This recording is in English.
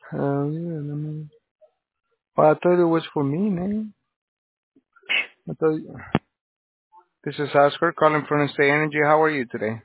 Yeah, well, I thought it was for me, man. I thought this is Oscar calling from Stay Energy. How are you today?